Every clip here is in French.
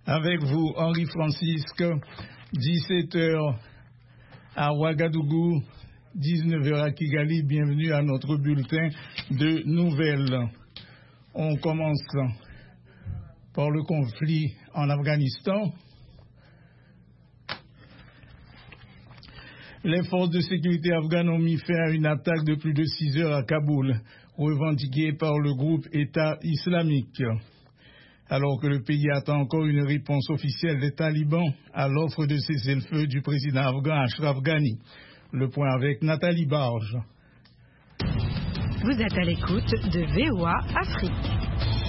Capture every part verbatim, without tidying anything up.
Avec vous, Henri Francisque, dix-sept heures à Ouagadougou, dix-neuf heures à Kigali. Bienvenue à notre bulletin de nouvelles. On commence par le conflit en Afghanistan. Les forces de sécurité afghanes ont mis fin à une attaque de plus de six heures à Kaboul, revendiquée par le groupe État islamique. Alors que le pays attend encore une réponse officielle des talibans à l'offre de cessez-le-feu du président afghan Ashraf Ghani. Le point avec Nathalie Barge. Vous êtes à l'écoute de V O A Afrique.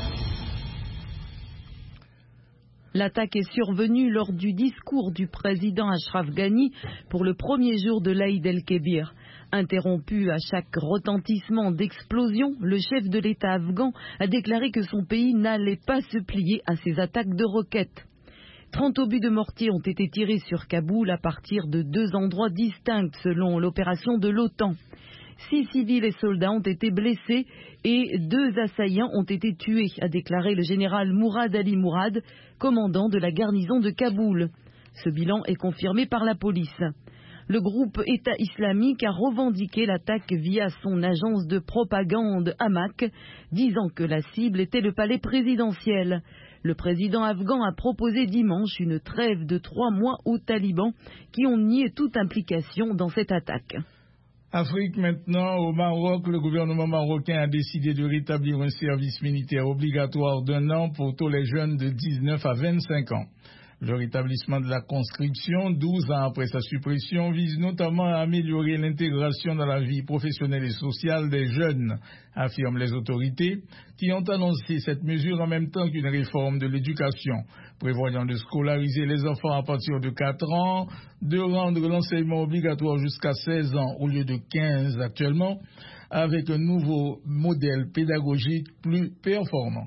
L'attaque est survenue lors du discours du président Ashraf Ghani pour le premier jour de l'Aïd el-Kébir. Interrompu à chaque retentissement d'explosion, le chef de l'État afghan a déclaré que son pays n'allait pas se plier à ces attaques de roquettes. trente obus de mortier ont été tirés sur Kaboul à partir de deux endroits distincts selon l'opération de l'OTAN. Six civils et soldats ont été blessés et deux assaillants ont été tués, a déclaré le général Mourad Ali Mourad, commandant de la garnison de Kaboul. Ce bilan est confirmé par la police. Le groupe État islamique a revendiqué l'attaque via son agence de propagande Amaq, disant que la cible était le palais présidentiel. Le président afghan a proposé dimanche une trêve de trois mois aux talibans qui ont nié toute implication dans cette attaque. Afrique maintenant, au Maroc, le gouvernement marocain a décidé de rétablir un service militaire obligatoire d'un an pour tous les jeunes de dix-neuf à vingt-cinq ans. Le rétablissement de la conscription, douze ans après sa suppression, vise notamment à améliorer l'intégration dans la vie professionnelle et sociale des jeunes, affirment les autorités, qui ont annoncé cette mesure en même temps qu'une réforme de l'éducation, prévoyant de scolariser les enfants à partir de quatre ans, de rendre l'enseignement obligatoire jusqu'à seize ans au lieu de quinze actuellement, avec un nouveau modèle pédagogique plus performant.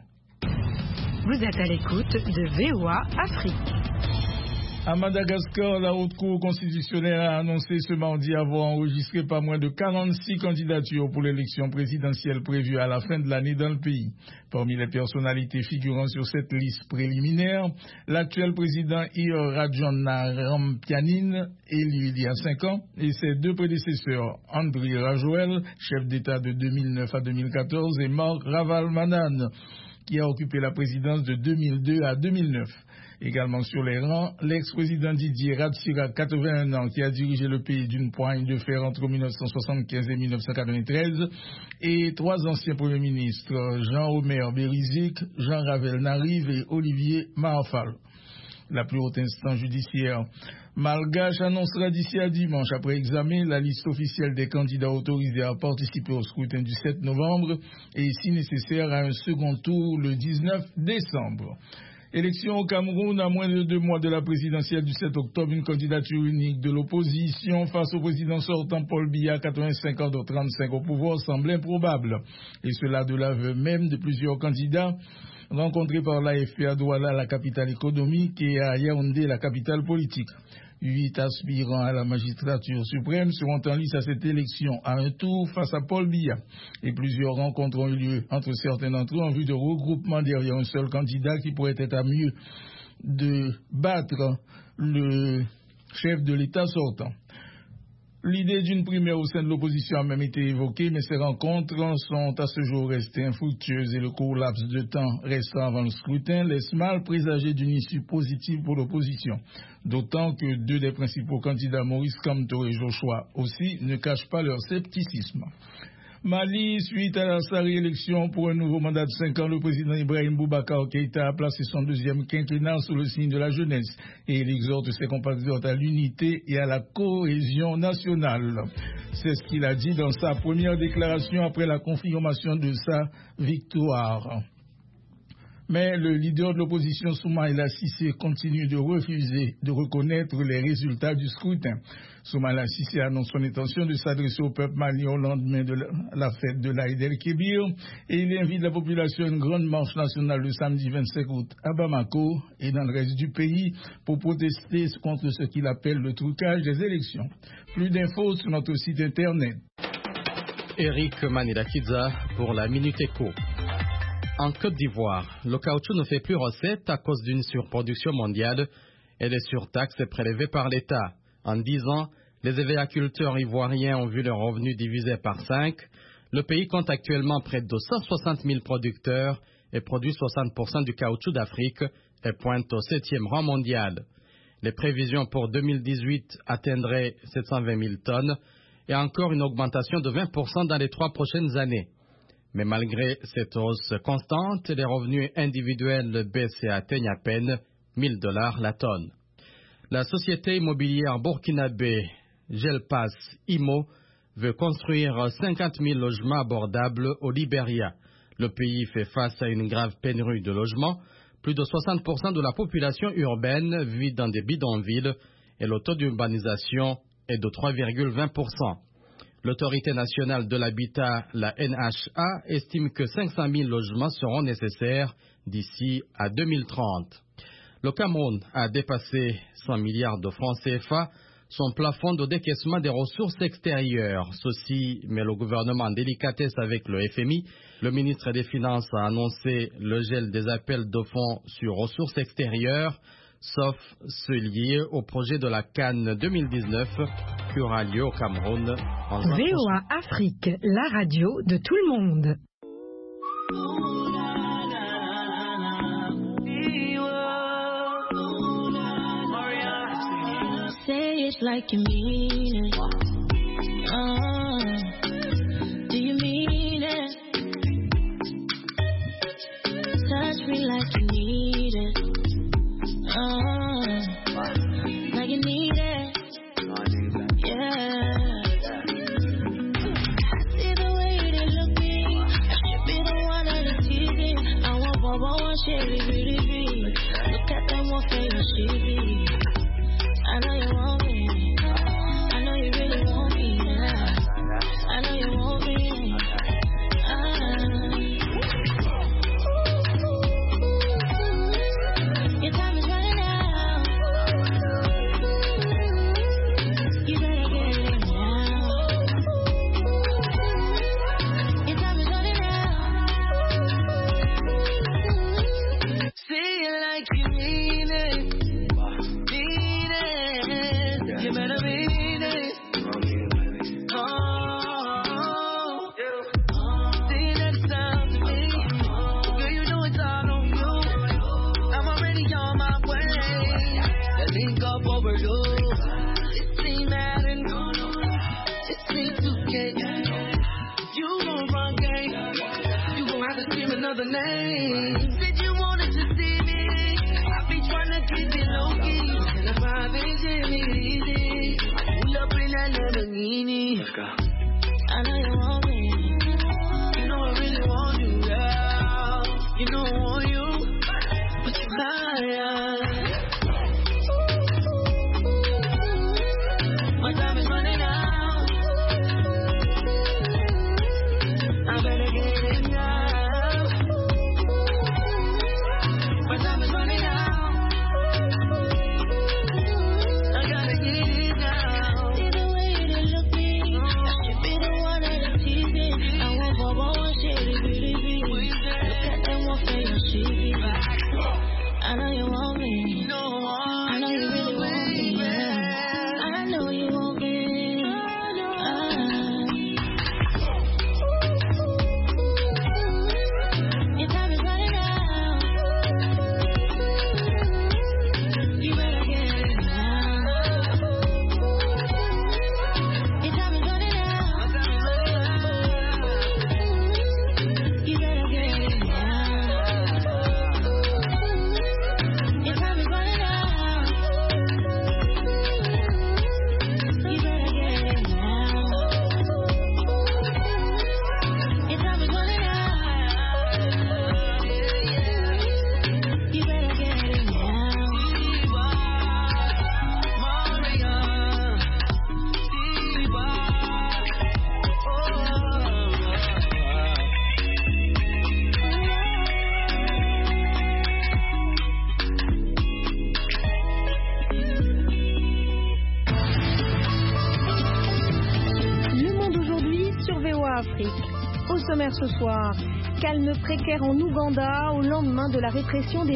Vous êtes à l'écoute de V O A Afrique. À Madagascar, la Haute Cour constitutionnelle a annoncé ce mardi avoir enregistré pas moins de quarante-six candidatures pour l'élection présidentielle prévue à la fin de l'année dans le pays. Parmi les personnalités figurant sur cette liste préliminaire, l'actuel président Ir Rajoelinarampianine, élu il y a cinq ans, et ses deux prédécesseurs, Andry Rajoelina, chef d'État de deux mille neuf à deux mille quatorze, et Marc Ravalomanana, qui a occupé la présidence de deux mille deux à deux mille neuf. Également sur les rangs, l'ex-président Didier Ratsira, quatre-vingt-un ans, qui a dirigé le pays d'une poigne de fer entre mille neuf cent soixante-quinze et mille neuf cent quatre-vingt-treize, et trois anciens premiers ministres, Jean-Omer Berizik, Jean Ravel Narive et Olivier Marfal. La plus haute instance judiciaire malgache annoncera d'ici à dimanche, après examen, la liste officielle des candidats autorisés à participer au scrutin du sept novembre et, si nécessaire, à un second tour le dix-neuf décembre. Élection au Cameroun, à moins de deux mois de la présidentielle du sept octobre, une candidature unique de l'opposition face au président sortant Paul Biya, quatre-vingt-cinq ans de trente-cinq au pouvoir, semble improbable. Et cela de l'aveu même de plusieurs candidats rencontrés par l'A F P à Douala, la capitale économique, et à Yaoundé, la capitale politique. Huit aspirants à la magistrature suprême seront en lice à cette élection à un tour face à Paul Biya. Et plusieurs rencontres ont eu lieu entre certains d'entre eux en vue de regroupement derrière un seul candidat qui pourrait être à mieux de battre le chef de l'État sortant. L'idée d'une primaire au sein de l'opposition a même été évoquée, mais ces rencontres sont à ce jour restées infructueuses et le court laps de temps restant avant le scrutin laisse mal présager d'une issue positive pour l'opposition. D'autant que deux des principaux candidats, Maurice Kamto et Joshua aussi, ne cachent pas leur scepticisme. Mali, suite à sa réélection pour un nouveau mandat de cinq ans, le président Ibrahim Boubacar Keïta a placé son deuxième quinquennat sous le signe de la jeunesse et il exhorte ses compatriotes à l'unité et à la cohésion nationale. C'est ce qu'il a dit dans sa première déclaration après la confirmation de sa victoire. Mais le leader de l'opposition, Soumaïla Cissé, continue de refuser de reconnaître les résultats du scrutin. Soumaïla Cissé annonce son intention de s'adresser au peuple malien au lendemain de la fête de l'Aïd el-Kébir et il invite la population à une grande marche nationale le samedi vingt-cinq août à Bamako et dans le reste du pays pour protester contre ce qu'il appelle le trucage des élections. Plus d'infos sur notre site internet. Eric Manilakidza pour la Minute Éco. En Côte d'Ivoire, le caoutchouc ne fait plus recette à cause d'une surproduction mondiale et des surtaxes prélevées par l'État. En dix ans, les agriculteurs ivoiriens ont vu leurs revenus divisés par cinq. Le pays compte actuellement près de cent soixante mille producteurs et produit soixante pour cent du caoutchouc d'Afrique et pointe au septième rang mondial. Les prévisions pour deux mille dix-huit atteindraient sept cent vingt mille tonnes et encore une augmentation de vingt pour cent dans les trois prochaines années. Mais malgré cette hausse constante, les revenus individuels baissent et atteignent à peine mille dollars la tonne. La société immobilière burkinabé Gelpas Imo veut construire cinquante mille logements abordables au Libéria. Le pays fait face à une grave pénurie de logements. Plus de soixante pour cent de la population urbaine vit dans des bidonvilles et le taux d'urbanisation est de trois virgule vingt pour cent. L'autorité nationale de l'habitat, la N H A, estime que cinq cent mille logements seront nécessaires d'ici à deux mille trente. Le Cameroun a dépassé cent milliards de francs C F A, son plafond de décaissement des ressources extérieures. Ceci met le gouvernement en délicatesse avec le F M I. Le ministre des Finances a annoncé le gel des appels de fonds sur ressources extérieures, sauf ceux liés au projet de la Cannes deux mille dix-neuf qui aura lieu au Cameroun en juin prochain. V O A Afrique, la radio de tout le monde. Say it like you mean it. Uh, do you mean it? Touch me like you need it. Uh, like you need it. Yeah. I see the way they look me. I should be the one that is teasing. I want Bobo, one shady, really, really. Look at them, what favor she be. I know you want me. I know you really want me. Yeah. I know you want me. Ah. Your time is running out. You better get it now. Your time is running out. Say it like you mean it. You better mean it. Oh, say that sound to me. Girl, you know it's all on you. I'm already on my way. That link up overdose. It ain't Madden. It ain't two K. You gon' run game. You gon' have to scream another name. Said you wanted to see me. I be trying to keep it low key. And if I ain't easy. Pull up in that Lamborghini. Let's go. I know you want me. You know I really want you, girl. You know I want you, but you higher. My time is running out. I better get it now. My time is running out. I know you want me. I know you really want me. Yeah. I know you want me. Ah. Your time is running out. You better get it now. Your time is running out. You better get it now. Afrique. Au sommaire ce soir, Calme précaire en Ouganda au lendemain de la répression des